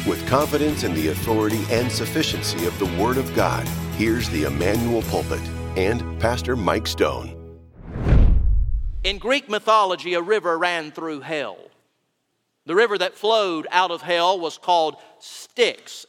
With confidence in the authority and sufficiency of the Word of God, here's the Emmanuel Pulpit and Pastor Mike Stone. In Greek mythology, a river ran through hell. The river that flowed out of hell was called Styx,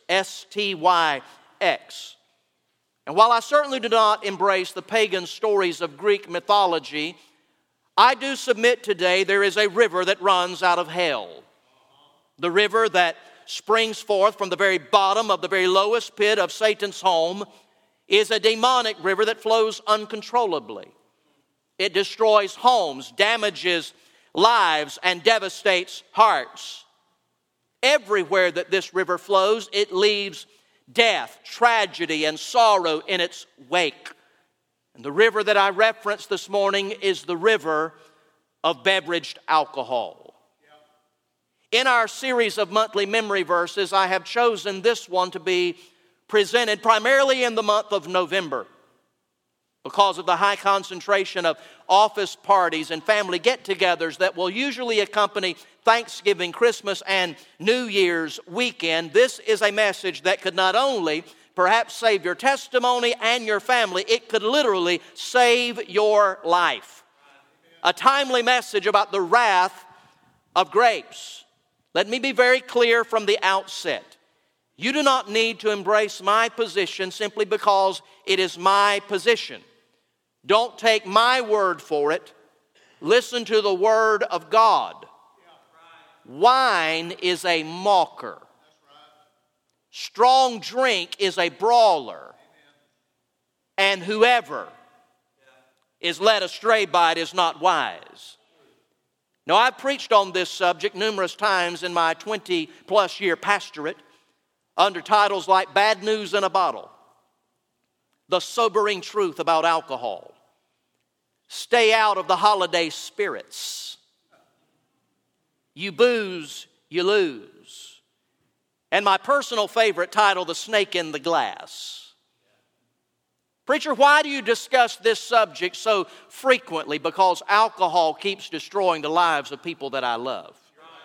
S-T-Y-X. And while I certainly do not embrace the pagan stories of Greek mythology, I do submit today there is a river that runs out of hell. The river that springs forth from the very bottom of the very lowest pit of Satan's home is a demonic river that flows uncontrollably. It destroys homes, damages lives, and devastates hearts. Everywhere that this river flows, it leaves death, tragedy, and sorrow in its wake. And the river that I referenced this morning is the river of beveraged alcohol. In our series of monthly memory verses, I have chosen this one to be presented primarily in the month of November because of the high concentration of office parties and family get-togethers that will usually accompany Thanksgiving, Christmas, and New Year's weekend. This is a message that could not only perhaps save your testimony and your family, it could literally save your life. A timely message about the wrath of grapes. Let me be very clear from the outset. You do not need to embrace my position simply because it is my position. Don't take my word for it. Listen to the word of God. Wine is a mocker. Strong drink is a brawler. And whoever is led astray by it is not wise. Now, I've preached on this subject numerous times in my 20-plus year pastorate under titles like Bad News in a Bottle, The Sobering Truth About Alcohol, Stay Out of the Holiday Spirits, You Booze, You Lose, and my personal favorite title, The Snake in the Glass. Preacher, why do you discuss this subject so frequently? Because alcohol keeps destroying the lives of people that I love.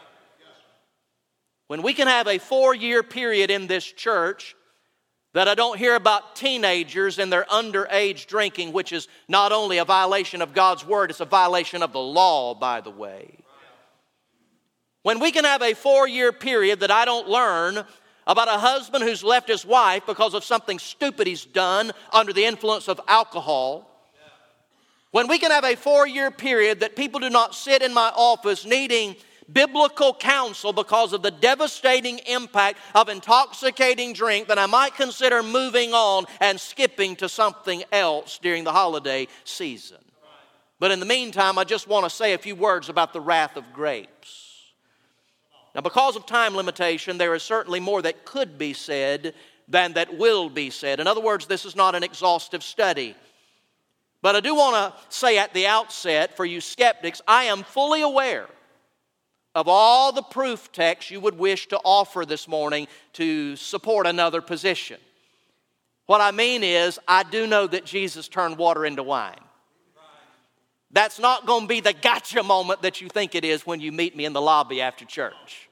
When we can have a 4-year period in this church that I don't hear about teenagers and their underage drinking, which is not only a violation of God's word, it's a violation of the law, by the way. When we can have a 4-year period that I don't learn about a husband who's left his wife because of something stupid he's done under the influence of alcohol. When we can have a 4-year period that people do not sit in my office needing biblical counsel because of the devastating impact of intoxicating drink, then I might consider moving on and skipping to something else during the holiday season. But in the meantime, I just want to say a few words about the wrath of grapes. Now, because of time limitation, there is certainly more that could be said than that will be said. In other words, this is not an exhaustive study. But I do want to say at the outset, for you skeptics, I am fully aware of all the proof texts you would wish to offer this morning to support another position. What I mean is, I do know that Jesus turned water into wine. That's not going to be the gotcha moment that you think it is when you meet me in the lobby after church.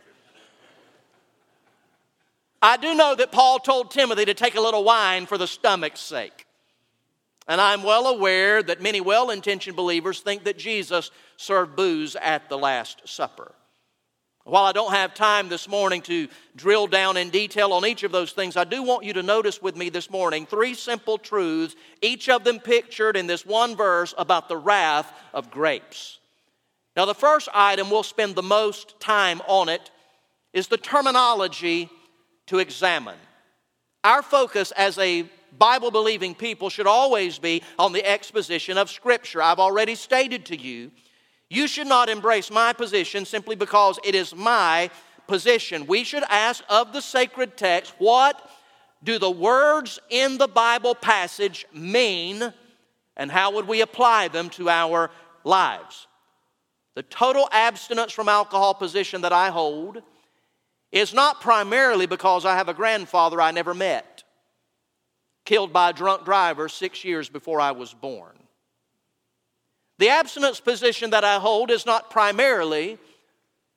I do know that Paul told Timothy to take a little wine for the stomach's sake. And I'm well aware that many well-intentioned believers think that Jesus served booze at the Last Supper. While I don't have time this morning to drill down in detail on each of those things, I do want you to notice with me this morning 3 simple truths, each of them pictured in this one verse about the wrath of grapes. Now, the first item we'll spend the most time on it is the terminology to examine. Our focus as a Bible-believing people should always be on the exposition of Scripture. I've already stated to you, you should not embrace my position simply because it is my position. We should ask of the sacred text, what do the words in the Bible passage mean, and how would we apply them to our lives? The total abstinence from alcohol position that I hold is not primarily because I have a grandfather I never met, killed by a drunk driver 6 years before I was born. The abstinence position that I hold is not primarily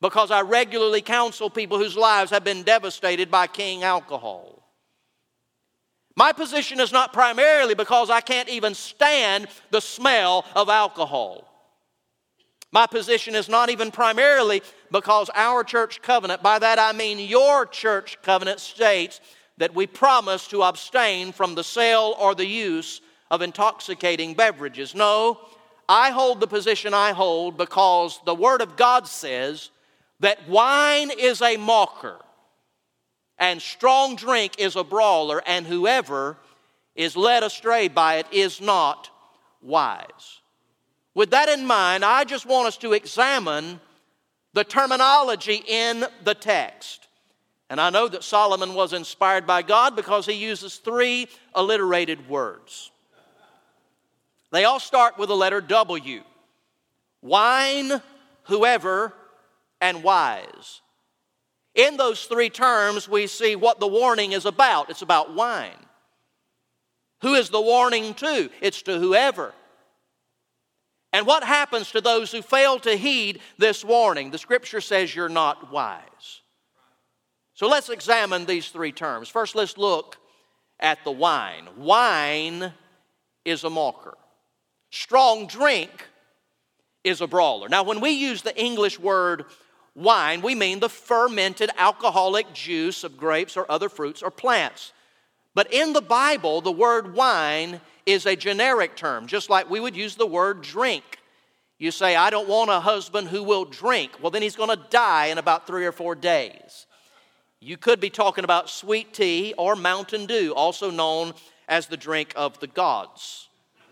because I regularly counsel people whose lives have been devastated by king alcohol. My position is not primarily because I can't even stand the smell of alcohol. My position is not even primarily because our church covenant, by that I mean your church covenant, states that we promise to abstain from the sale or the use of intoxicating beverages. No, I hold the position I hold because the Word of God says that wine is a mocker, and strong drink is a brawler, and whoever is led astray by it is not wise. With that in mind, I just want us to examine the terminology in the text. And I know that Solomon was inspired by God because he uses 3 alliterated words. They all start with the letter W. Wine, whoever, and wise. In those 3 terms, we see what the warning is about. It's about wine. Who is the warning to? It's to whoever. And what happens to those who fail to heed this warning? The Scripture says you're not wise. So let's examine these 3 terms. First, let's look at the wine. Wine is a mocker. Strong drink is a brawler. Now, when we use the English word wine, we mean the fermented alcoholic juice of grapes or other fruits or plants. But in the Bible, the word wine is a generic term, just like we would use the word drink. You say, I don't want a husband who will drink. Well, then he's going to die in about 3 or 4 days. You could be talking about sweet tea or Mountain Dew, also known as the drink of the gods.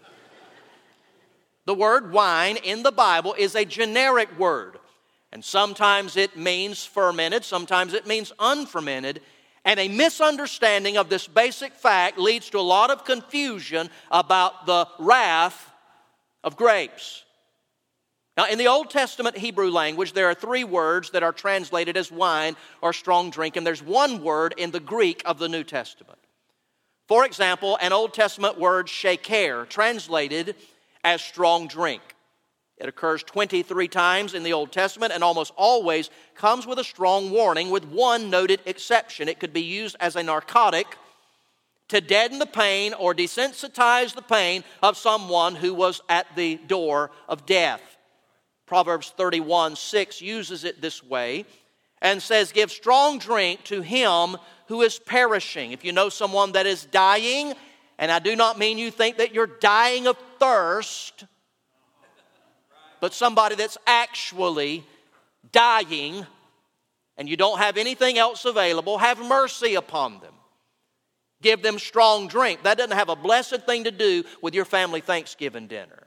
The word wine in the Bible is a generic word. And sometimes it means fermented, sometimes it means unfermented. And a misunderstanding of this basic fact leads to a lot of confusion about the wrath of grapes. Now, in the Old Testament Hebrew language, there are 3 words that are translated as wine or strong drink, and there's 1 word in the Greek of the New Testament. For example, an Old Testament word, shaker, translated as strong drink. It occurs 23 times in the Old Testament and almost always comes with a strong warning, with 1 noted exception. It could be used as a narcotic to deaden the pain or desensitize the pain of someone who was at the door of death. Proverbs 31:6 uses it this way and says, give strong drink to him who is perishing. If you know someone that is dying, and I do not mean you think that you're dying of thirst, but somebody that's actually dying and you don't have anything else available, have mercy upon them. Give them strong drink. That doesn't have a blessed thing to do with your family Thanksgiving dinner.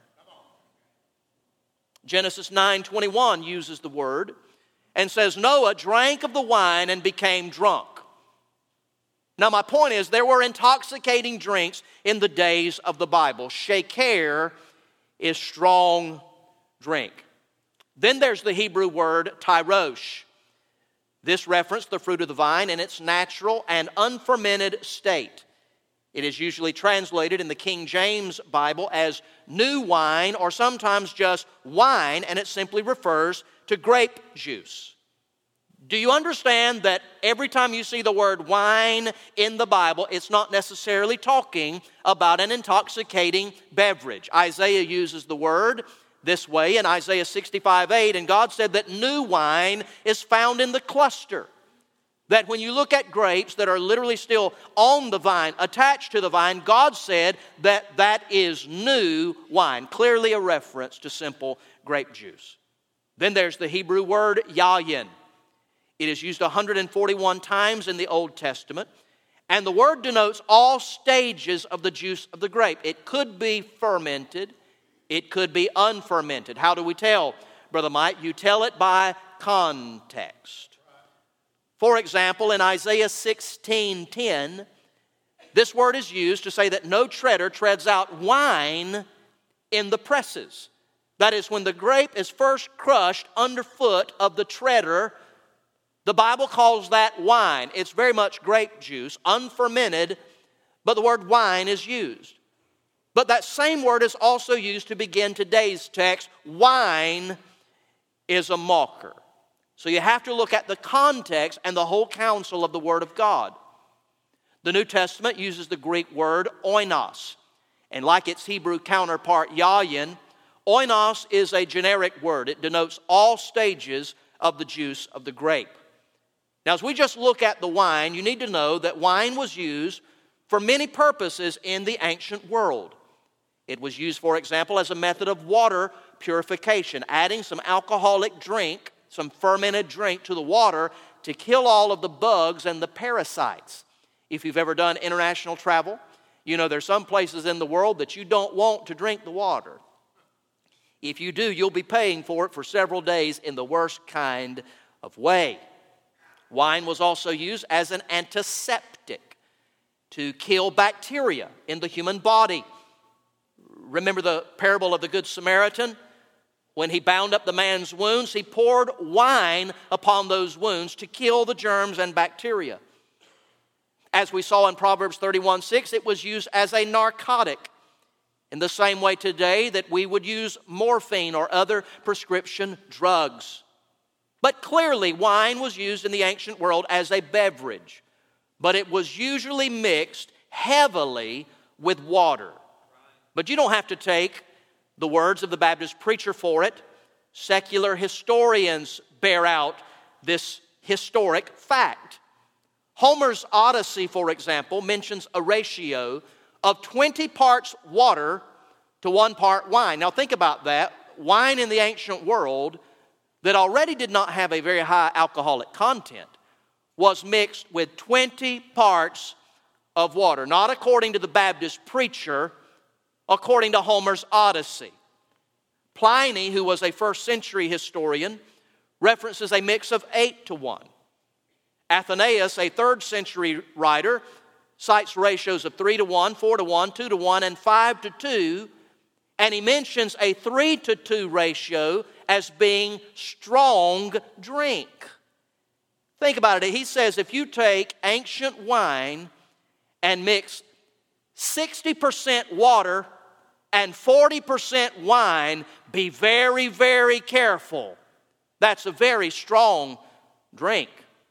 Genesis 9:21 uses the word and says, Noah drank of the wine and became drunk. Now my point is, there were intoxicating drinks in the days of the Bible. Shaker is strong drink. Then there's the Hebrew word tyrosh. This referenced the fruit of the vine in its natural and unfermented state. It is usually translated in the King James Bible as new wine or sometimes just wine, and it simply refers to grape juice. Do you understand that every time you see the word wine in the Bible, it's not necessarily talking about an intoxicating beverage? Isaiah uses the word this way in Isaiah 65:8, and God said that new wine is found in the cluster. That when you look at grapes that are literally still on the vine, attached to the vine, God said that that is new wine. Clearly a reference to simple grape juice. Then there's the Hebrew word yayin. It is used 141 times in the Old Testament. And the word denotes all stages of the juice of the grape. It could be fermented. It could be unfermented. How do we tell, Brother Mike? You tell it by context. For example, in Isaiah 16:10, this word is used to say that no treader treads out wine in the presses. That is, when the grape is first crushed underfoot of the treader, the Bible calls that wine. It's very much grape juice, unfermented, but the word wine is used. But that same word is also used to begin today's text. Wine is a mocker. So you have to look at the context and the whole counsel of the Word of God. The New Testament uses the Greek word oinos. And like its Hebrew counterpart yayin, oinos is a generic word. It denotes all stages of the juice of the grape. Now, as we just look at the wine, you need to know that wine was used for many purposes in the ancient world. It was used, for example, as a method of water purification, adding some alcoholic drink, some fermented drink to the water to kill all of the bugs and the parasites. If you've ever done international travel, you know there's some places in the world that you don't want to drink the water. If you do, you'll be paying for it for several days in the worst kind of way. Wine was also used as an antiseptic to kill bacteria in the human body. Remember the parable of the Good Samaritan? When he bound up the man's wounds, he poured wine upon those wounds to kill the germs and bacteria. As we saw in Proverbs 31:6, it was used as a narcotic. In the same way today that we would use morphine or other prescription drugs. But clearly, wine was used in the ancient world as a beverage. But it was usually mixed heavily with water. But you don't have to take the words of the Baptist preacher for it. Secular historians bear out this historic fact. Homer's Odyssey, for example, mentions a ratio of 20 parts water to 1 part wine. Now think about that. Wine in the ancient world that already did not have a very high alcoholic content was mixed with 20 parts of water. Not according to the Baptist preacher, according to Homer's Odyssey. Pliny, who was a first century historian, references a mix of 8 to 1. Athenaeus, a 3rd century writer, cites ratios of 3 to 1, 4 to 1, 2 to 1, and 5 to 2, and he mentions a 3 to 2 ratio as being strong drink. Think about it. He says if you take ancient wine and mix 60% water and 40% wine, be very, very careful. That's a very strong drink.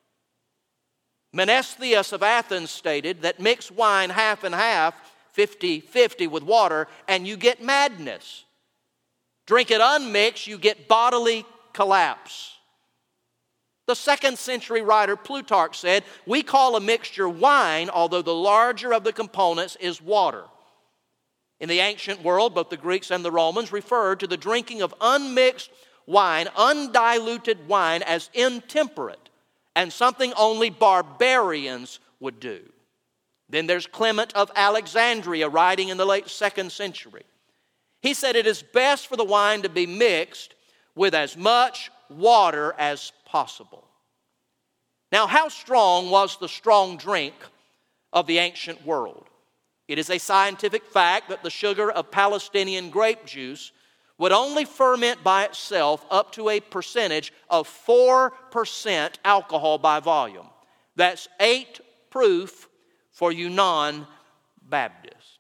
Menestheus of Athens stated that mix wine half and half, 50-50 with water, and you get madness. Drink it unmixed, you get bodily collapse. The 2nd century writer Plutarch said, we call a mixture wine, although the larger of the components is water. In the ancient world, both the Greeks and the Romans referred to the drinking of unmixed wine, undiluted wine, as intemperate and something only barbarians would do. Then there's Clement of Alexandria, writing in the late 2nd century. He said it is best for the wine to be mixed with as much water as possible. Now, how strong was the strong drink of the ancient world? It is a scientific fact that the sugar of Palestinian grape juice would only ferment by itself up to a percentage of 4% alcohol by volume. That's 8 proof for you non-Baptists.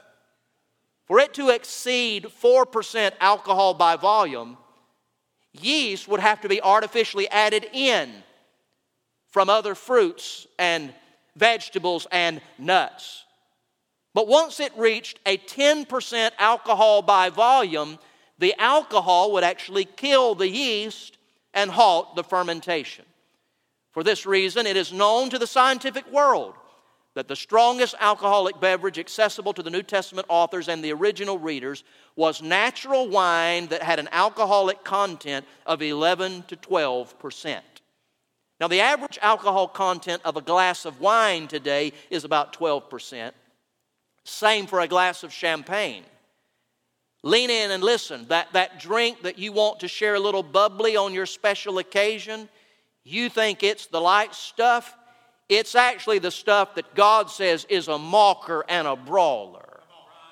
For it to exceed 4% alcohol by volume, yeast would have to be artificially added in from other fruits and vegetables and nuts. But once it reached a 10% alcohol by volume, the alcohol would actually kill the yeast and halt the fermentation. For this reason, it is known to the scientific world that the strongest alcoholic beverage accessible to the New Testament authors and the original readers was natural wine that had an alcoholic content of 11 to 12%. Now, the average alcohol content of a glass of wine today is about 12%. Same for a glass of champagne. Lean in and listen. That drink that you want to share a little bubbly on your special occasion, you think it's the light stuff. It's actually the stuff that God says is a mocker and a brawler.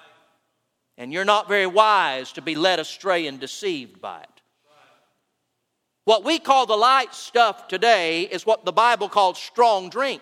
And you're not very wise to be led astray and deceived by it. What we call the light stuff today is what the Bible calls strong drink.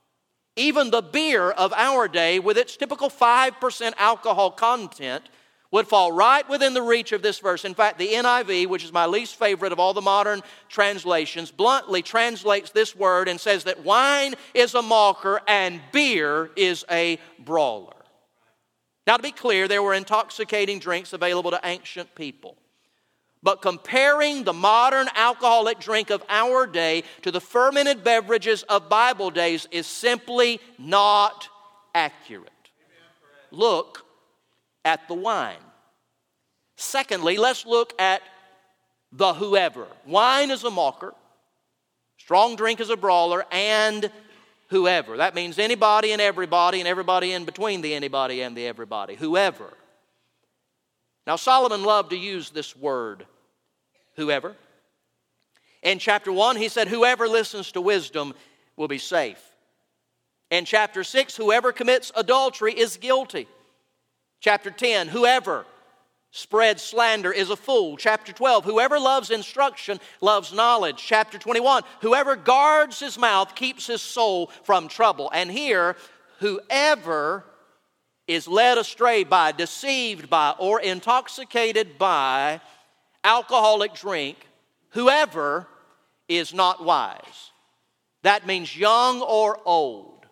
Even the beer of our day, with its typical 5% alcohol content, would fall right within the reach of this verse. In fact, the NIV, which is my least favorite of all the modern translations, bluntly translates this word and says that wine is a mocker and beer is a brawler. Now, to be clear, there were intoxicating drinks available to ancient people. But comparing the modern alcoholic drink of our day to the fermented beverages of Bible days is simply not accurate. Look at the wine. Secondly, let's look at the whoever. Wine is a mocker, strong drink is a brawler, and whoever. That means anybody and everybody in between the anybody and the everybody. Whoever. Now, Solomon loved to use this word, whoever. In chapter 1, he said, whoever listens to wisdom will be safe. In chapter 6, whoever commits adultery is guilty. Chapter 10, whoever spreads slander is a fool. Chapter 12, whoever loves instruction loves knowledge. Chapter 21, whoever guards his mouth keeps his soul from trouble. And here, whoever is led astray by, deceived by, or intoxicated by alcoholic drink, whoever is not wise. That means young or old,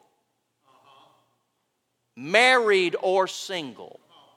married or single,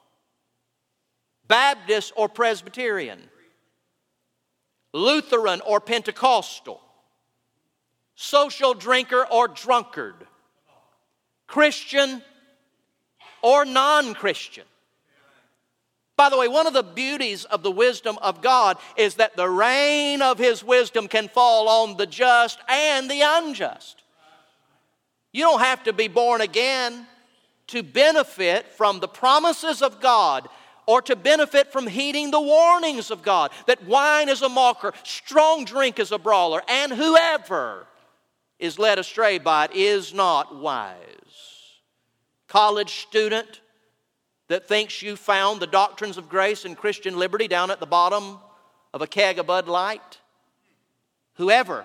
Baptist or Presbyterian, Lutheran or Pentecostal, social drinker or drunkard, Christian or non-Christian. By the way, one of the beauties of the wisdom of God is that the rain of His wisdom can fall on the just and the unjust. You don't have to be born again to benefit from the promises of God or to benefit from heeding the warnings of God, that wine is a mocker, strong drink is a brawler, and whoever is led astray by it is not wise. College student that thinks you found the doctrines of grace and Christian liberty down at the bottom of a keg of Bud Light, whoever.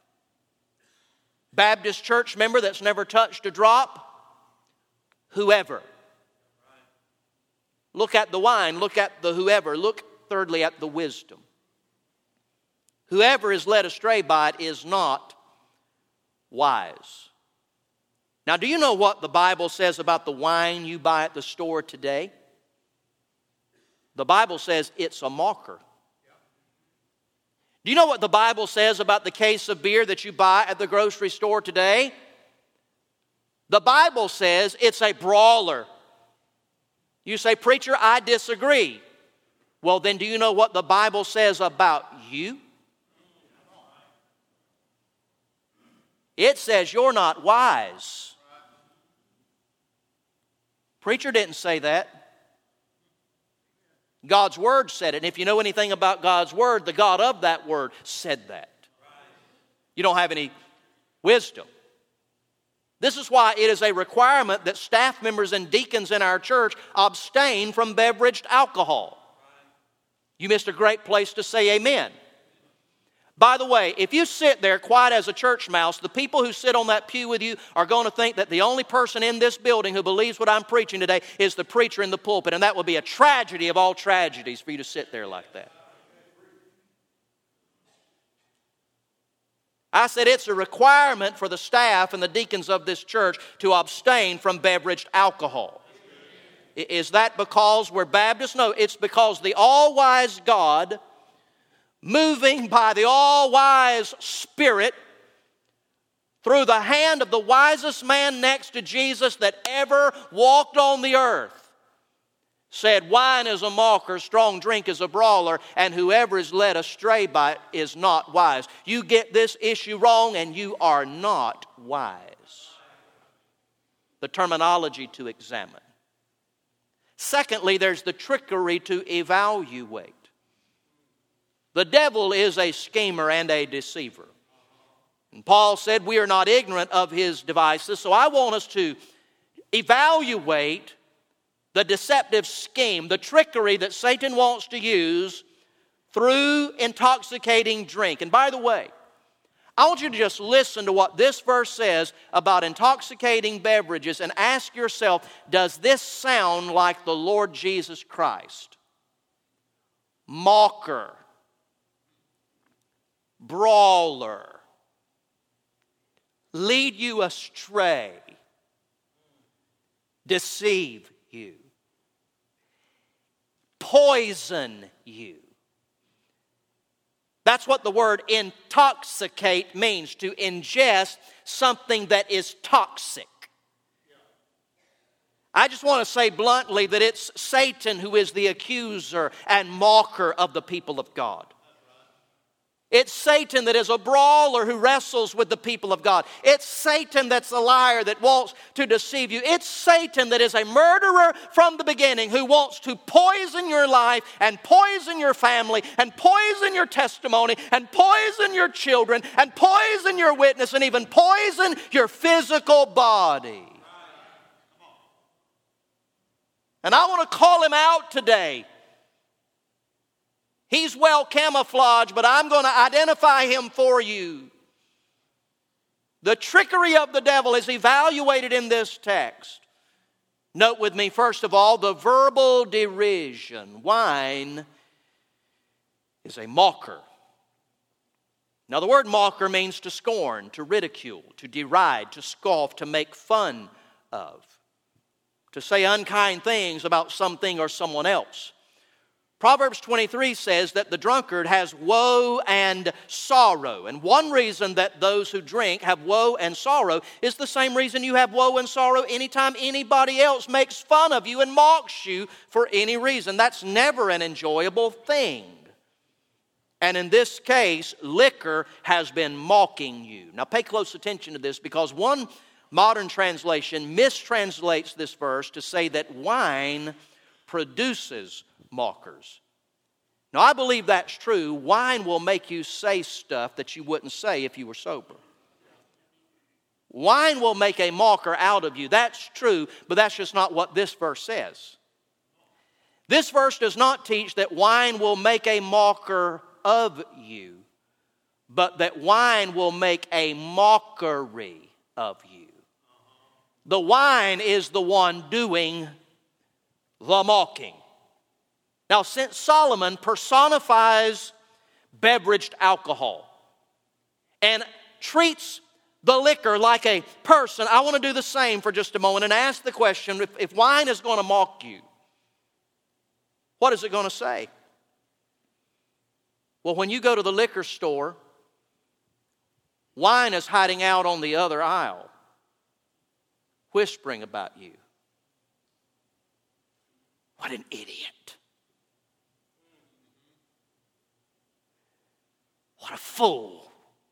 Baptist church member that's never touched a drop, whoever. Look at the wine, look at the whoever, look thirdly at the wisdom. Whoever is led astray by it is not wise. Now, do you know what the Bible says about the wine you buy at the store today? The Bible says it's a mocker. Do you know what the Bible says about the case of beer that you buy at the grocery store today? The Bible says it's a brawler. You say, preacher, I disagree. Well, then do you know what the Bible says about you? It says you're not wise. Preacher didn't say that. God's Word said it. And if you know anything about God's Word, the God of that Word said that. You don't have any wisdom. This is why it is a requirement that staff members and deacons in our church abstain from beveraged alcohol. You missed a great place to say amen. By the way, if you sit there quiet as a church mouse, the people who sit on that pew with you are going to think that the only person in this building who believes what I'm preaching today is the preacher in the pulpit, and that would be a tragedy of all tragedies for you to sit there like that. I said it's a requirement for the staff and the deacons of this church to abstain from beveraged alcohol. Is that because we're Baptists? No, it's because the all-wise God, moving by the all-wise Spirit, through the hand of the wisest man next to Jesus that ever walked on the earth, said, wine is a mocker, strong drink is a brawler, and whoever is led astray by it is not wise. You get this issue wrong and you are not wise. The terminology to examine. Secondly, there's the trickery to evaluate. The devil is a schemer and a deceiver. And Paul said we are not ignorant of his devices, so I want us to evaluate the deceptive scheme, the trickery that Satan wants to use through intoxicating drink. And by the way, I want you to just listen to what this verse says about intoxicating beverages and ask yourself, does this sound like the Lord Jesus Christ? Mocker, brawler, lead you astray, deceive you, poison you. That's what the word intoxicate means, to ingest something that is toxic. I just want to say bluntly that it's Satan who is the accuser and mocker of the people of God. It's Satan that is a brawler who wrestles with the people of God. It's Satan that's a liar that wants to deceive you. It's Satan that is a murderer from the beginning who wants to poison your life and poison your family and poison your testimony and poison your children and poison your witness and even poison your physical body. And I want to call him out today. He's well camouflaged, but I'm going to identify him for you. The trickery of the devil is evaluated in this text. Note with me, first of all, the verbal derision. Wine is a mocker. Now, the word mocker means to scorn, to ridicule, to deride, to scoff, to make fun of, to say unkind things about something or someone else. Proverbs 23 says that the drunkard has woe and sorrow. And one reason that those who drink have woe and sorrow is the same reason you have woe and sorrow anytime anybody else makes fun of you and mocks you for any reason. That's never an enjoyable thing. And in this case, liquor has been mocking you. Now pay close attention to this, because one modern translation mistranslates this verse to say that wine produces mockers. Now, I believe that's true. Wine will make you say stuff that you wouldn't say if you were sober. Wine will make a mocker out of you. That's true, but that's just not what this verse says. This verse does not teach that wine will make a mocker of you, but that wine will make a mockery of you. The wine is the one doing the mocking. Now, since Solomon personifies beveraged alcohol and treats the liquor like a person, I want to do the same for just a moment and ask the question, if wine is going to mock you, what is it going to say? Well, when you go to the liquor store, wine is hiding out on the other aisle, whispering about you. What an idiot. What a fool.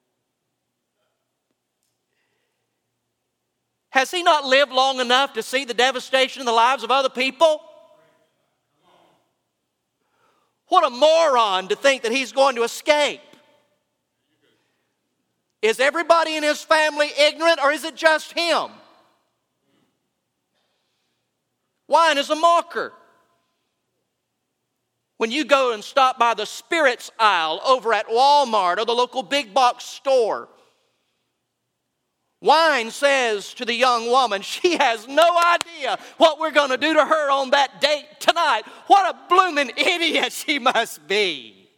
Has he not lived long enough to see the devastation in the lives of other people? What a moron to think that he's going to escape. Is everybody in his family ignorant, or is it just him? Wine is a mocker. When you go and stop by the spirits aisle over at Walmart or the local big box store, wine says to the young woman, she has no idea what we're going to do to her on that date tonight. What a blooming idiot she must be.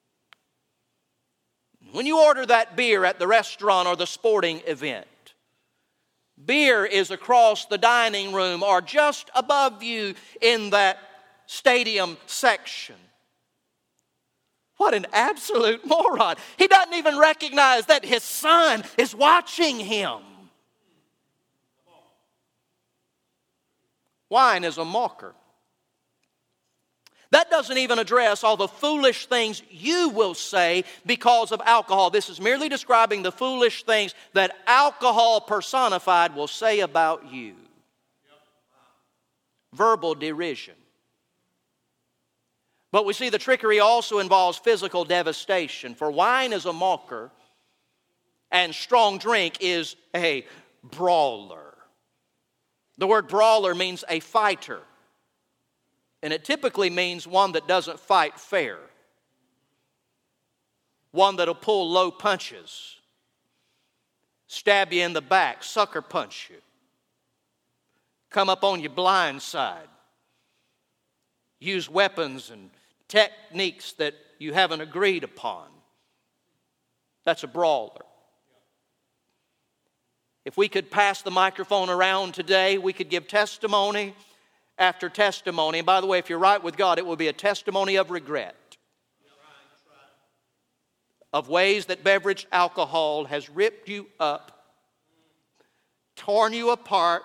When you order that beer at the restaurant or the sporting event, beer is across the dining room or just above you in that stadium section. What an absolute moron. He doesn't even recognize that his son is watching him. Wine is a mocker. That doesn't even address all the foolish things you will say because of alcohol. This is merely describing the foolish things that alcohol personified will say about you. Verbal derision. But we see the trickery also involves physical devastation. For wine is a mocker, and strong drink is a brawler. The word brawler means a fighter, and it typically means one that doesn't fight fair, one that'll pull low punches, stab you in the back, sucker punch you, come up on your blind side, use weapons and techniques that you haven't agreed upon. That's a brawler. If we could pass the microphone around today, we could give testimony after testimony. And by the way, if you're right with God, it will be a testimony of regret, of ways that beverage alcohol has ripped you up, torn you apart,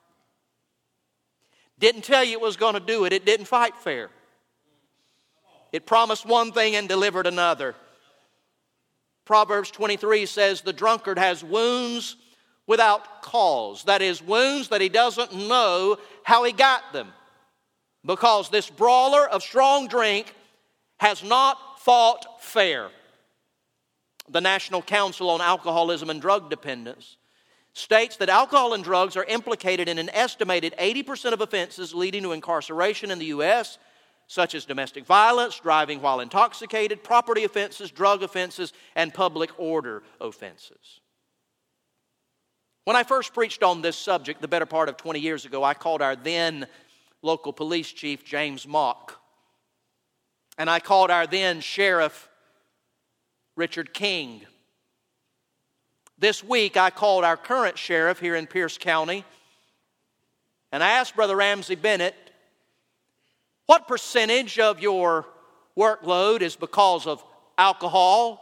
didn't tell you it was going to do it. It didn't fight fair. It promised one thing and delivered another. Proverbs 23 says the drunkard has wounds without cause. That is, wounds that he doesn't know how he got them, because this brawler of strong drink has not fought fair. The National Council on Alcoholism and Drug Dependence states that alcohol and drugs are implicated in an estimated 80% of offenses leading to incarceration in the U.S., such as domestic violence, driving while intoxicated, property offenses, drug offenses, and public order offenses. When I first preached on this subject the better part of 20 years ago, I called our then local police chief, James Mock, and I called our then sheriff, Richard King. This week, I called our current sheriff here in Pierce County, and I asked Brother Ramsey Bennett, what percentage of your workload is because of alcohol?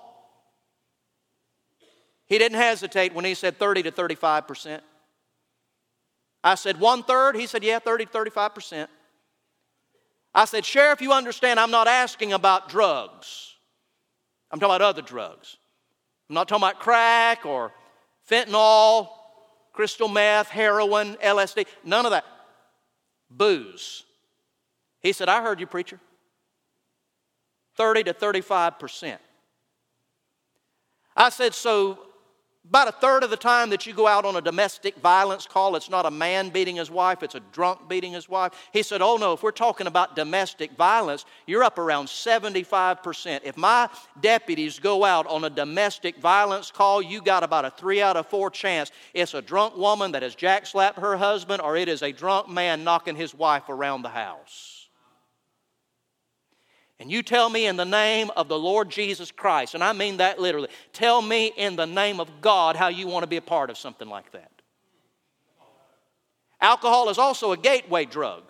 He didn't hesitate when he said 30 to 35%. I said 1/3. He said, yeah, 30 to 35%. I said, Sheriff, you understand I'm not asking about drugs. I'm talking about other drugs. I'm not talking about crack or fentanyl, crystal meth, heroin, LSD, none of that. Booze. He said, I heard you, preacher. 30 to 35%. I said, so about 1/3 of the time that you go out on a domestic violence call, it's not a man beating his wife, it's a drunk beating his wife. He said, oh no, if we're talking about domestic violence, you're up around 75%. If my deputies go out on a domestic violence call, you got about a 3 out of 4 chance it's a drunk woman that has jack-slapped her husband, or it is a drunk man knocking his wife around the house. And you tell me in the name of the Lord Jesus Christ, and I mean that literally, tell me in the name of God how you want to be a part of something like that. Alcohol is also a gateway drug.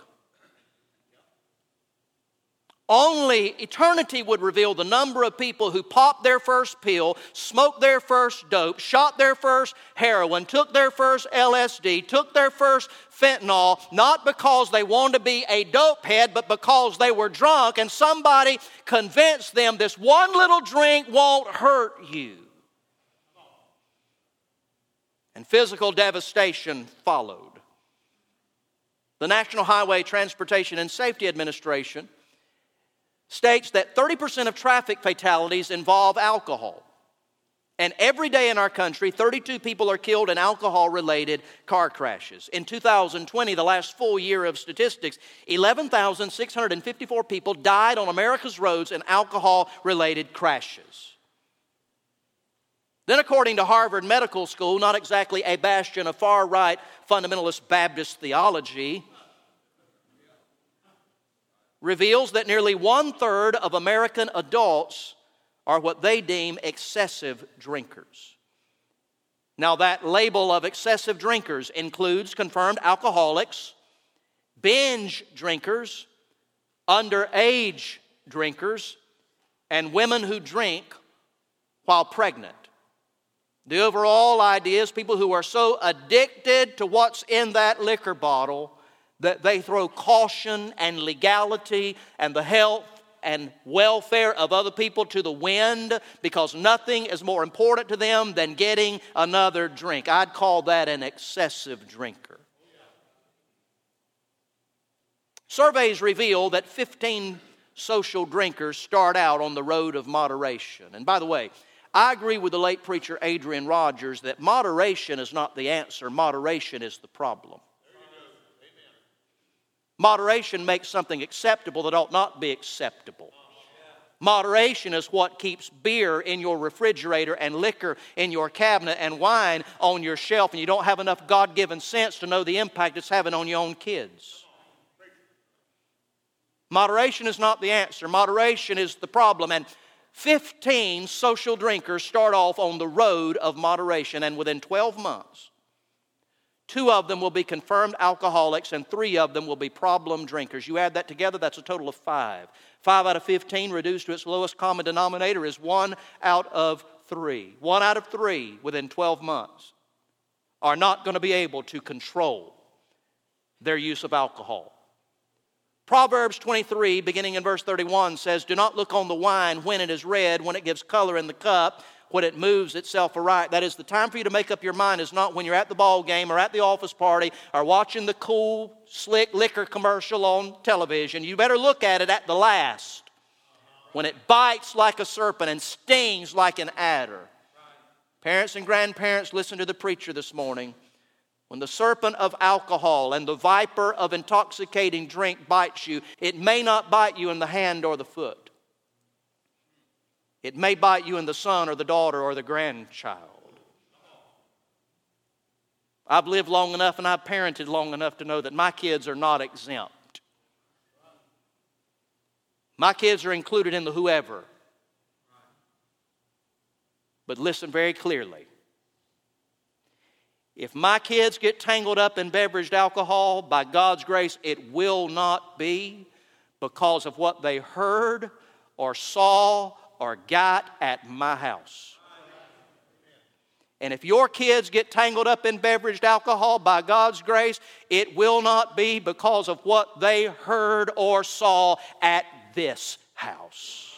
Only eternity would reveal the number of people who popped their first pill, smoked their first dope, shot their first heroin, took their first LSD, took their first fentanyl, not because they wanted to be a dope head, but because they were drunk and somebody convinced them this one little drink won't hurt you. And physical devastation followed. The National Highway Transportation and Safety Administration states that 30% of traffic fatalities involve alcohol. And every day in our country, 32 people are killed in alcohol-related car crashes. In 2020, the last full year of statistics, 11,654 people died on America's roads in alcohol-related crashes. Then according to Harvard Medical School, not exactly a bastion of far-right fundamentalist Baptist theology, reveals that nearly 1/3 of American adults are what they deem excessive drinkers. Now, that label of excessive drinkers includes confirmed alcoholics, binge drinkers, underage drinkers, and women who drink while pregnant. The overall idea is people who are so addicted to what's in that liquor bottle that they throw caution and legality and the health and welfare of other people to the wind because nothing is more important to them than getting another drink. I'd call that an excessive drinker. Surveys reveal that 15 social drinkers start out on the road of moderation. And by the way, I agree with the late preacher Adrian Rogers that moderation is not the answer, moderation is the problem. Moderation makes something acceptable that ought not be acceptable. Moderation is what keeps beer in your refrigerator and liquor in your cabinet and wine on your shelf, and you don't have enough God-given sense to know the impact it's having on your own kids. Moderation is not the answer. Moderation is the problem. And 15 social drinkers start off on the road of moderation, and within 12 months, 2 of them will be confirmed alcoholics and 3 of them will be problem drinkers. You add that together, that's a total of 5. 5 out of 15 reduced to its lowest common denominator is 1 out of 3. 1 out of 3 within 12 months are not going to be able to control their use of alcohol. Proverbs 23, beginning in verse 31, says, "Do not look on the wine when it is red, when it gives color in the cup, when it moves itself aright." That is, the time for you to make up your mind is not when you're at the ball game or at the office party or watching the cool, slick liquor commercial on television. You better look at it at the last, when it bites like a serpent and stings like an adder. Parents and grandparents, listen to the preacher this morning. When the serpent of alcohol and the viper of intoxicating drink bites you, it may not bite you in the hand or the foot. It may bite you in the son or the daughter or the grandchild. I've lived long enough and I've parented long enough to know that my kids are not exempt. My kids are included in the whoever. But listen very clearly. If my kids get tangled up in beveraged alcohol, by God's grace, it will not be because of what they heard or saw or got at my house. And if your kids get tangled up in beveraged alcohol, by God's grace, it will not be because of what they heard or saw at this house.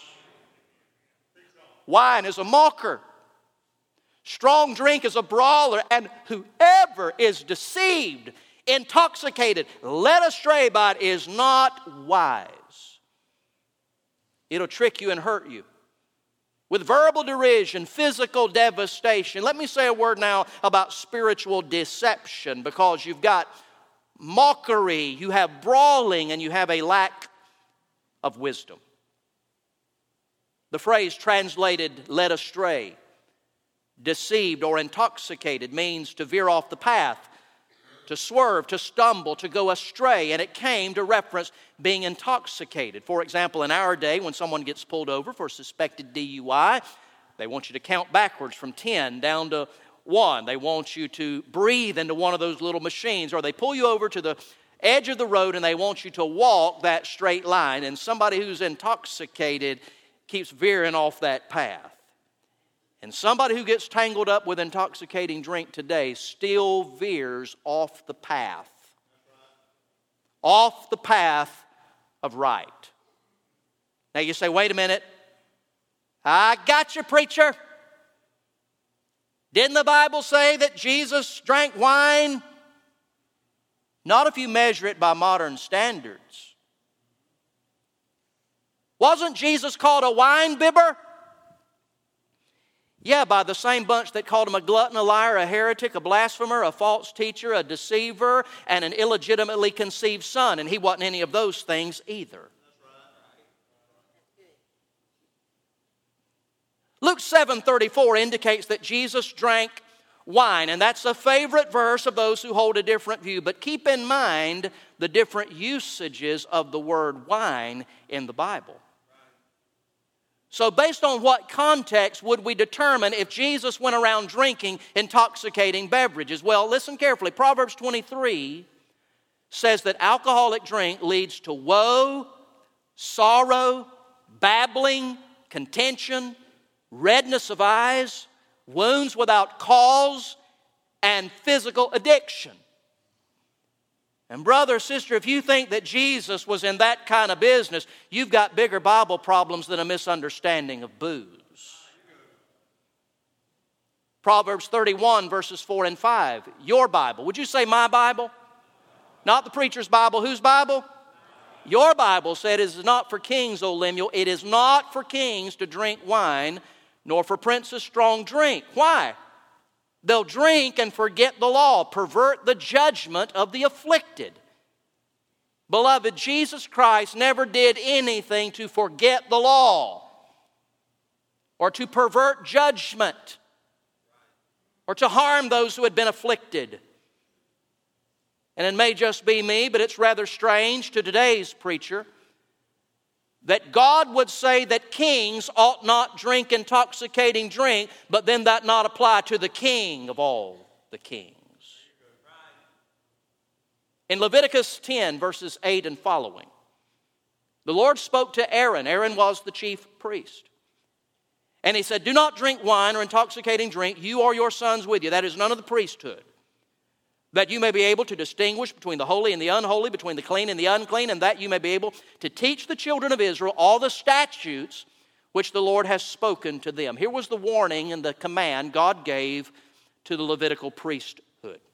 Wine is a mocker. Strong drink is a brawler, and whoever is deceived, intoxicated, led astray by it is not wise. It'll trick you and hurt you with verbal derision, physical devastation. Let me say a word now about spiritual deception, because you've got mockery, you have brawling, and you have a lack of wisdom. The phrase translated led astray, deceived, or intoxicated means to veer off the path, to swerve, to stumble, to go astray. And it came to reference being intoxicated. For example, in our day, when someone gets pulled over for suspected DUI, they want you to count backwards from 10 down to 1. They want you to breathe into one of those little machines, or they pull you over to the edge of the road and they want you to walk that straight line. And somebody who's intoxicated keeps veering off that path. And somebody who gets tangled up with intoxicating drink today still veers off the path. Off the path of right. Now you say, wait a minute. I got you, preacher. Didn't the Bible say that Jesus drank wine? Not if you measure it by modern standards. Wasn't Jesus called a wine bibber? Yeah, by the same bunch that called him a glutton, a liar, a heretic, a blasphemer, a false teacher, a deceiver, and an illegitimately conceived son. And he wasn't any of those things either. Luke 7:34 indicates that Jesus drank wine, and that's a favorite verse of those who hold a different view. But keep in mind the different usages of the word wine in the Bible. So based on what context would we determine if Jesus went around drinking intoxicating beverages? Well, listen carefully. Proverbs 23 says that alcoholic drink leads to woe, sorrow, babbling, contention, redness of eyes, wounds without cause, and physical addiction. And brother, sister, if you think that Jesus was in that kind of business, you've got bigger Bible problems than a misunderstanding of booze. Proverbs 31, verses 4 and 5. Your Bible. Would you say my Bible? Not the preacher's Bible. Whose Bible? Your Bible said it is not for kings, O Lemuel. It is not for kings to drink wine, nor for princes strong drink. Why? They'll drink and forget the law, pervert the judgment of the afflicted. Beloved, Jesus Christ never did anything to forget the law. or to pervert judgment, or to harm those who had been afflicted. And it may just be me, but it's rather strange to today's preacher that God would say that kings ought not drink intoxicating drink, but then that not apply to the King of all the kings. In Leviticus 10, verses 8 and following, the Lord spoke to Aaron. Aaron was the chief priest. And he said, do not drink wine or intoxicating drink, you or your sons with you. That is none of the priesthood. That you may be able to distinguish between the holy and the unholy, between the clean and the unclean, and that you may be able to teach the children of Israel all the statutes which the Lord has spoken to them. Here was the warning and the command God gave to the Levitical priesthood.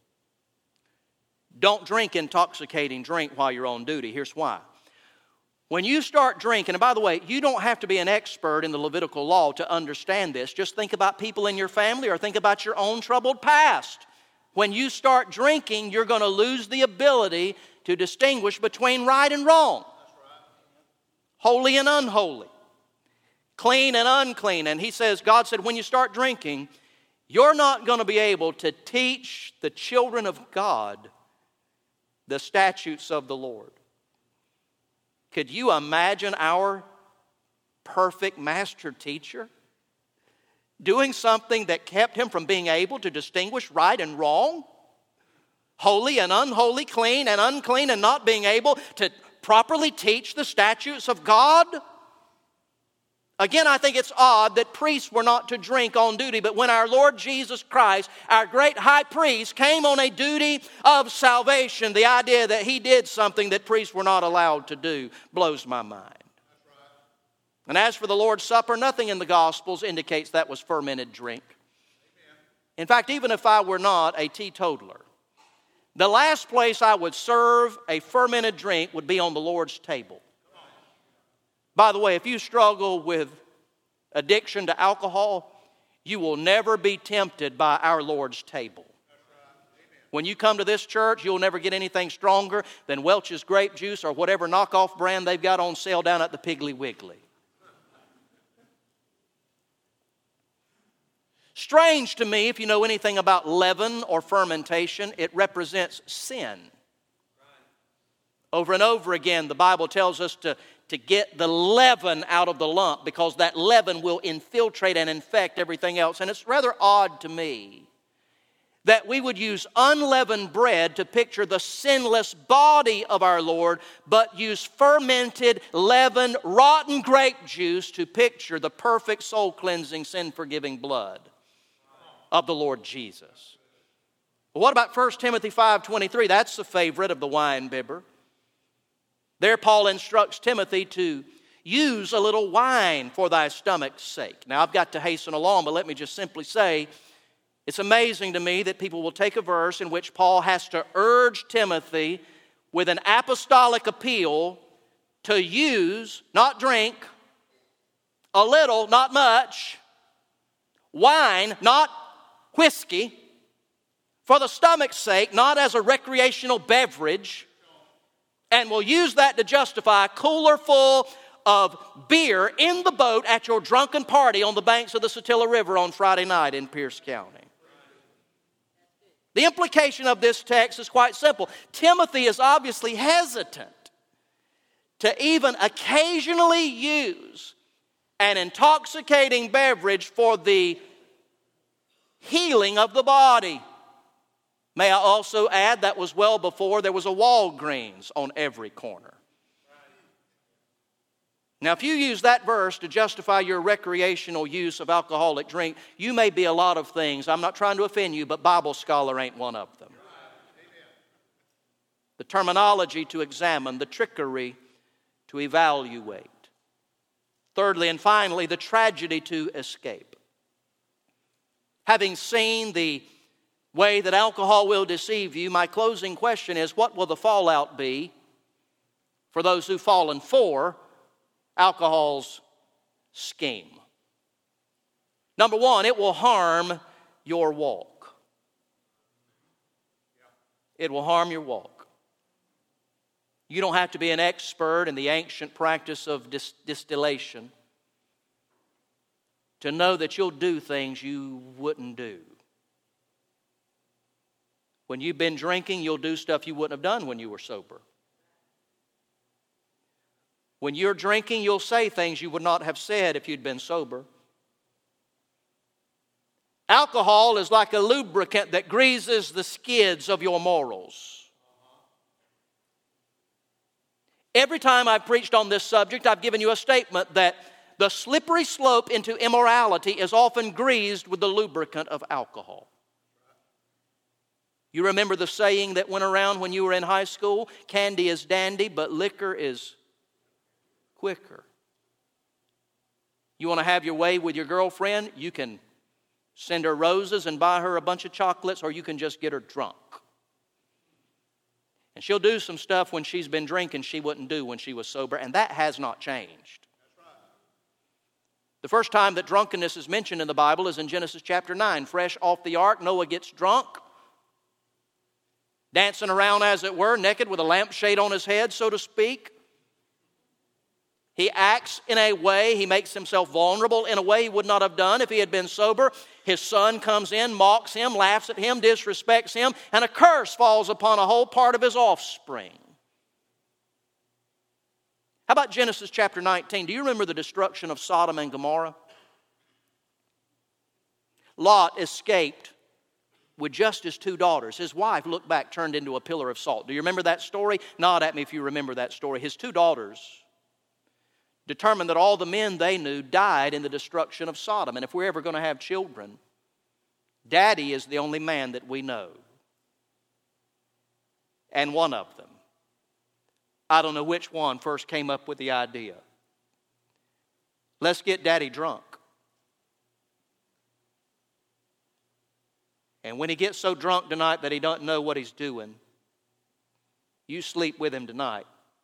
Don't drink intoxicating drink while you're on duty. Here's why. When you start drinking, and by the way, you don't have to be an expert in the Levitical law to understand this. Just think about people in your family or think about your own troubled past. When you start drinking, you're going to lose the ability to distinguish between right and wrong, holy and unholy, clean and unclean. And he says, God said, when you start drinking, you're not going to be able to teach the children of God the statutes of the Lord. Could you imagine our perfect master teacher doing something that kept him from being able to distinguish right and wrong, holy and unholy, clean and unclean, and not being able to properly teach the statutes of God? Again, I think it's odd that priests were not to drink on duty, but when our Lord Jesus Christ, our great high priest, came on a duty of salvation, the idea that he did something that priests were not allowed to do blows my mind. And as for the Lord's Supper, nothing in the Gospels indicates that was fermented drink. In fact, even if I were not a teetotaler, the last place I would serve a fermented drink would be on the Lord's table. By the way, if you struggle with addiction to alcohol, you will never be tempted by our Lord's table. When you come to this church, you'll never get anything stronger than Welch's grape juice or whatever knockoff brand they've got on sale down at the Piggly Wiggly. Strange to me, if you know anything about leaven or fermentation, it represents sin. Over and over again, the Bible tells us to get the leaven out of the lump because that leaven will infiltrate and infect everything else. And it's rather odd to me that we would use unleavened bread to picture the sinless body of our Lord, but use fermented, leavened, rotten grape juice to picture the perfect soul-cleansing, sin-forgiving blood of the Lord Jesus. But what about 1 Timothy 5:23? That's the favorite of the wine bibber. There Paul instructs Timothy to use a little wine for thy stomach's sake. Now I've got to hasten along, but let me just simply say, it's amazing to me that people will take a verse in which Paul has to urge Timothy with an apostolic appeal to use, not drink, a little, not much, wine, not whiskey, for the stomach's sake, not as a recreational beverage, and will use that to justify a cooler full of beer in the boat at your drunken party on the banks of the Satilla River on Friday night in Pierce County. The implication of this text is quite simple. Timothy is obviously hesitant to even occasionally use an intoxicating beverage for the healing of the body. May I also add, that was well before there was a Walgreens on every corner. Now, if you use that verse to justify your recreational use of alcoholic drink, you may be a lot of things. I'm not trying to offend you, but Bible scholar ain't one of them. The terminology to examine, the trickery to evaluate. Thirdly and finally, the tragedy to escape. Having seen the way that alcohol will deceive you, my closing question is, what will the fallout be for those who've fallen for alcohol's scheme? Number one, it will harm your walk. It will harm your walk. You don't have to be an expert in the ancient practice of distillation to know that you'll do things you wouldn't do. When you've been drinking, you'll do stuff you wouldn't have done when you were sober. When you're drinking, you'll say things you would not have said if you'd been sober. Alcohol is like a lubricant that greases the skids of your morals. Every time I've preached on this subject, I've given you a statement that the slippery slope into immorality is often greased with the lubricant of alcohol. You remember the saying that went around when you were in high school? Candy is dandy, but liquor is quicker. You want to have your way with your girlfriend? You can send her roses and buy her a bunch of chocolates, or you can just get her drunk. And she'll do some stuff when she's been drinking she wouldn't do when she was sober, and that has not changed. The first time that drunkenness is mentioned in the Bible is in Genesis chapter 9. Fresh off the ark, Noah gets drunk, dancing around, as it were, naked with a lampshade on his head, so to speak. He acts in a way, he makes himself vulnerable in a way he would not have done if he had been sober. His son comes in, mocks him, laughs at him, disrespects him, and a curse falls upon a whole part of his offspring. How about Genesis chapter 19? Do you remember the destruction of Sodom and Gomorrah? Lot escaped with just his 2 daughters. His wife, looked back, turned into a pillar of salt. Do you remember that story? Nod at me if you remember that story. His 2 daughters determined that all the men they knew died in the destruction of Sodom. And if we're ever going to have children, Daddy is the only man that we know. And one of them, I don't know which one first came up with the idea. Let's get Daddy drunk. And when he gets so drunk tonight that he don't know what he's doing, you sleep with him tonight.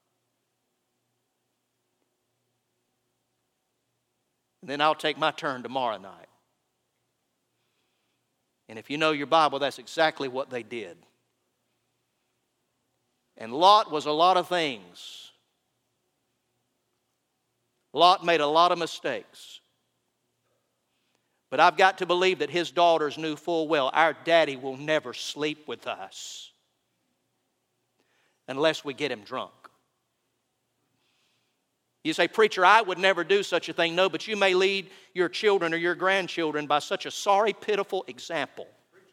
And then I'll take my turn tomorrow night. And if you know your Bible, that's exactly what they did. And Lot was a lot of things. Lot made a lot of mistakes. But I've got to believe that his daughters knew full well, our daddy will never sleep with us unless we get him drunk. You say, preacher, I would never do such a thing. No, but you may lead your children or your grandchildren by such a sorry, pitiful example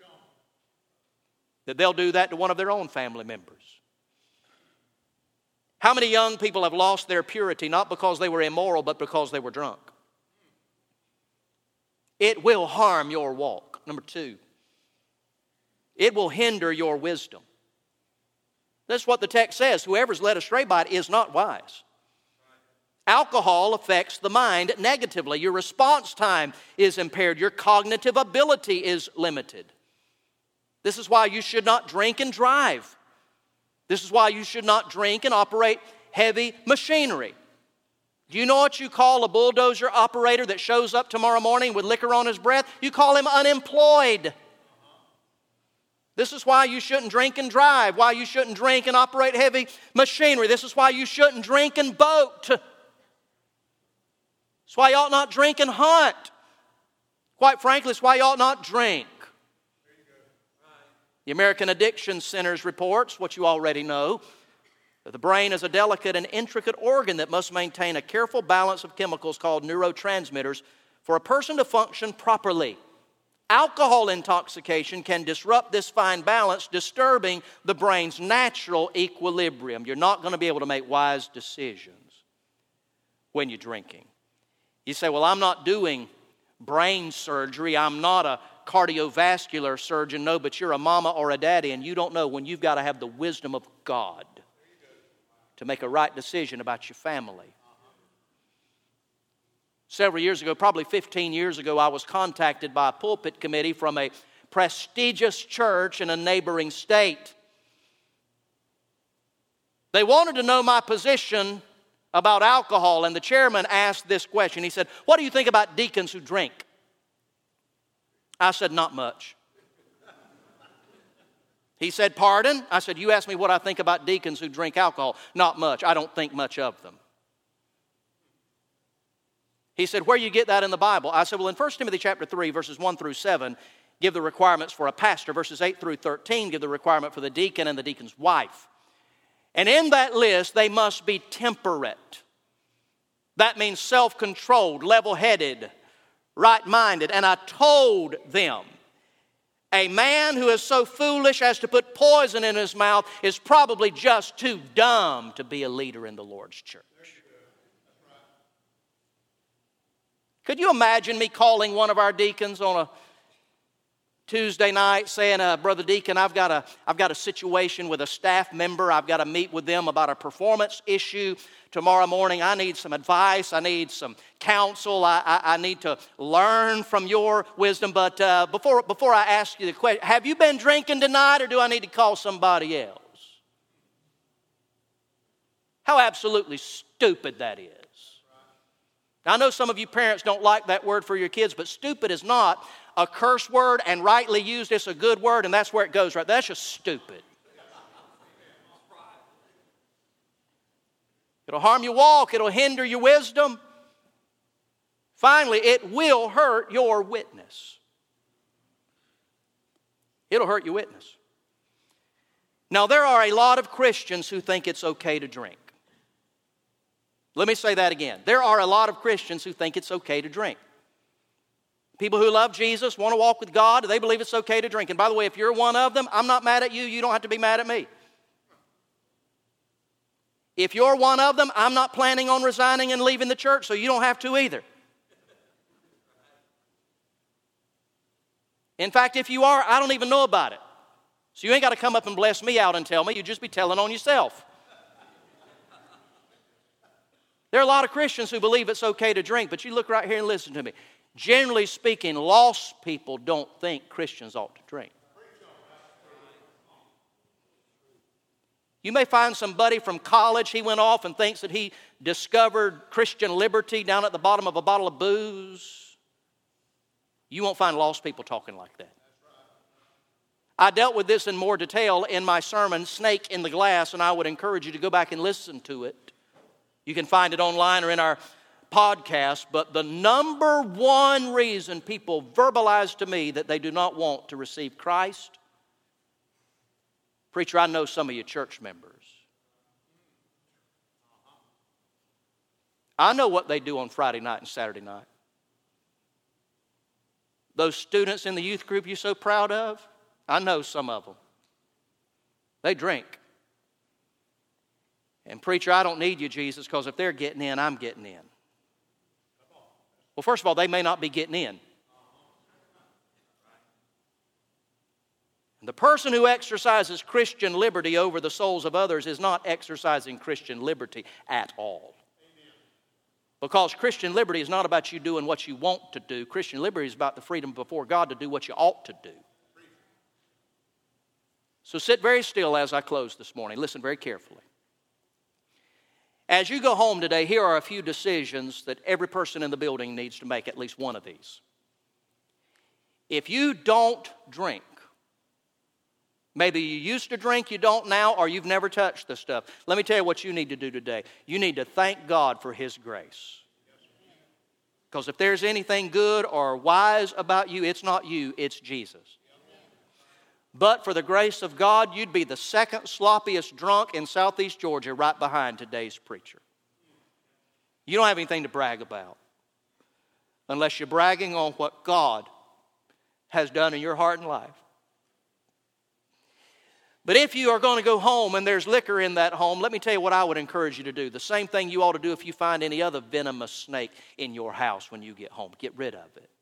that they'll do that to one of their own family members. How many young people have lost their purity, not because they were immoral, but because they were drunk? It will harm your walk. Number 2, it will hinder your wisdom. That's what the text says. Whoever's led astray by it is not wise. Alcohol affects the mind negatively. Your response time is impaired. Your cognitive ability is limited. This is why you should not drink and drive. This is why you should not drink and operate heavy machinery. Do you know what you call a bulldozer operator that shows up tomorrow morning with liquor on his breath? You call him unemployed. This is why you shouldn't drink and drive, why you shouldn't drink and operate heavy machinery. This is why you shouldn't drink and boat. It's why you ought not drink and hunt. Quite frankly, it's why you ought not drink. The American Addiction Centers reports, what you already know, that the brain is a delicate and intricate organ that must maintain a careful balance of chemicals called neurotransmitters for a person to function properly. Alcohol intoxication can disrupt this fine balance, disturbing the brain's natural equilibrium. You're not going to be able to make wise decisions when you're drinking. You say, well, I'm not doing brain surgery. I'm not a cardiovascular surgeon. No, but you're a mama or a daddy, and you don't know when you've got to have the wisdom of God to make a right decision about your family. Several years ago, probably 15 years ago, I was contacted by a pulpit committee from a prestigious church in a neighboring state. They wanted to know my position about alcohol, and the chairman asked this question. He said, what do you think about deacons who drink? I said, not much. He said, pardon? I said, you asked me what I think about deacons who drink alcohol. Not much. I don't think much of them. He said, where you get that in the Bible? I said, well, in 1 Timothy chapter 3, verses 1 through 7, give the requirements for a pastor. Verses 8 through 13 give the requirement for the deacon and the deacon's wife. And in that list, they must be temperate. That means self-controlled, level-headed, right-minded. And I told them, a man who is so foolish as to put poison in his mouth is probably just too dumb to be a leader in the Lord's church. Could you imagine me calling one of our deacons on a Tuesday night saying, Brother Deacon, I've got a situation with a staff member. I've got to meet with them about a performance issue tomorrow morning. I need some advice. I need some counsel. I need to learn from your wisdom. But before I ask you the question, have you been drinking tonight, or do I need to call somebody else? How absolutely stupid that is. Now, I know some of you parents don't like that word for your kids, but stupid is not a curse word, and rightly used, it's a good word, and that's where it goes right. That's just stupid. It'll harm your walk. It'll hinder your wisdom. Finally, it will hurt your witness. It'll hurt your witness. Now, there are a lot of Christians who think it's okay to drink. Let me say that again. There are a lot of Christians who think it's okay to drink. People who love Jesus, want to walk with God, they believe it's okay to drink. And by the way, if you're one of them, I'm not mad at you. You don't have to be mad at me. If you're one of them, I'm not planning on resigning and leaving the church, so you don't have to either. In fact, if you are, I don't even know about it. So you ain't got to come up and bless me out and tell me. You just be telling on yourself. There are a lot of Christians who believe it's okay to drink, but you look right here and listen to me. Generally speaking, lost people don't think Christians ought to drink. You may find somebody from college, he went off and thinks that he discovered Christian liberty down at the bottom of a bottle of booze. You won't find lost people talking like that. I dealt with this in more detail in my sermon, Snake in the Glass, and I would encourage you to go back and listen to it. You can find it online or in our podcast, but the number one reason people verbalize to me that they do not want to receive Christ, preacher, I know some of you church members. I know what they do on Friday night and Saturday night. Those students in the youth group you're so proud of, I know some of them. They drink. And preacher, I don't need you, Jesus, because if they're getting in, I'm getting in. Well, first of all, they may not be getting in. And the person who exercises Christian liberty over the souls of others is not exercising Christian liberty at all. Because Christian liberty is not about you doing what you want to do. Christian liberty is about the freedom before God to do what you ought to do. So sit very still as I close this morning. Listen very carefully. As you go home today, here are a few decisions that every person in the building needs to make, at least one of these. If you don't drink, maybe you used to drink, you don't now, or you've never touched this stuff. Let me tell you what you need to do today. You need to thank God for His grace. Because if there's anything good or wise about you, it's not you, it's Jesus. But for the grace of God, you'd be the second sloppiest drunk in southeast Georgia right behind today's preacher. You don't have anything to brag about unless you're bragging on what God has done in your heart and life. But if you are going to go home and there's liquor in that home, let me tell you what I would encourage you to do. The same thing you ought to do if you find any other venomous snake in your house when you get home. Get rid of it.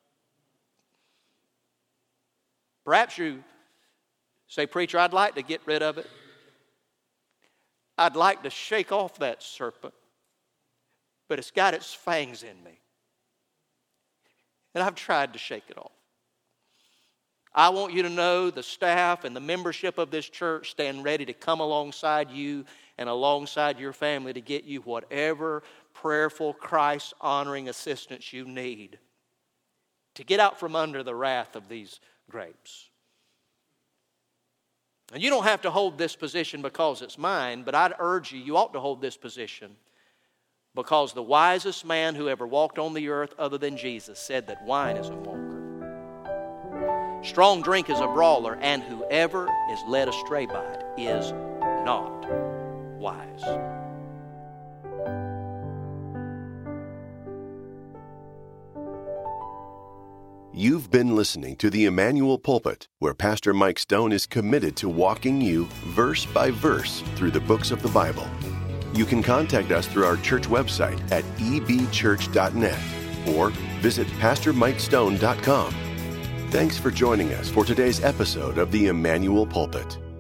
Perhaps you say, preacher, I'd like to get rid of it. I'd like to shake off that serpent, but it's got its fangs in me. And I've tried to shake it off. I want you to know the staff and the membership of this church stand ready to come alongside you and alongside your family to get you whatever prayerful, Christ-honoring assistance you need to get out from under the wrath of these grapes. And you don't have to hold this position because it's mine, but I'd urge you, you ought to hold this position Because the wisest man who ever walked on the earth other than Jesus said that wine is a mocker. Strong drink is a brawler, and whoever is led astray by it is not wise. You've been listening to the Emmanuel Pulpit, where Pastor Mike Stone is committed to walking you verse by verse through the books of the Bible. You can contact us through our church website at ebchurch.net or visit pastormikestone.com. Thanks for joining us for today's episode of the Emmanuel Pulpit.